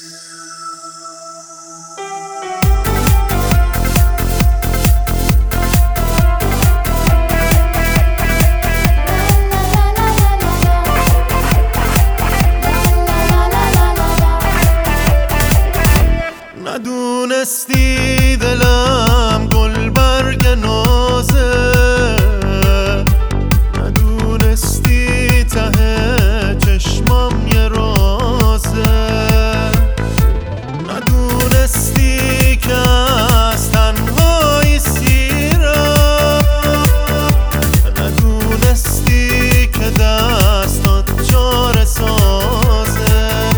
ندونستی دلم گلبرگ نازه، ندونستی ته چشمام یه رازه، ندونستی که از تنهایی سیرم، ندونستی که دستات جار سازه.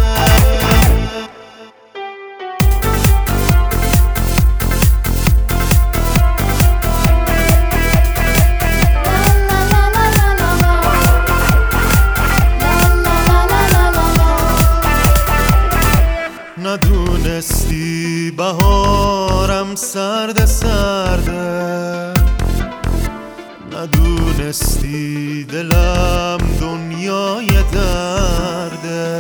ندونستی بهارم سرد سرده، ندونستی دلم دنیای درده،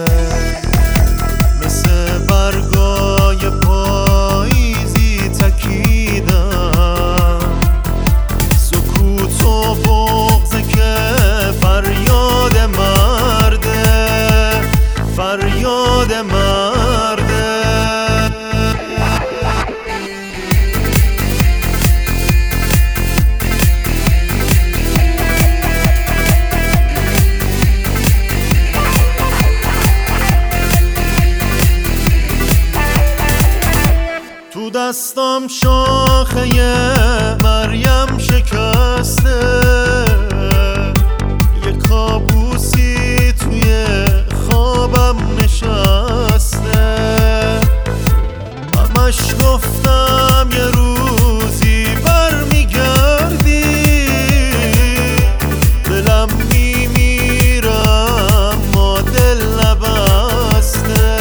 مثل برگای پاییزی تکیدم، سکوت و بغضه که فریاد مرده، فریاد مرده. تو دستم شاخه مریم شکسته، یه کابوسی توی خوابم نشسته، همش گفتم یه روزی برمیگردی، دلم میمیرم ما دل نبسته.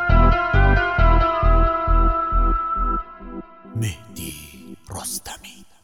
مهدی رستمی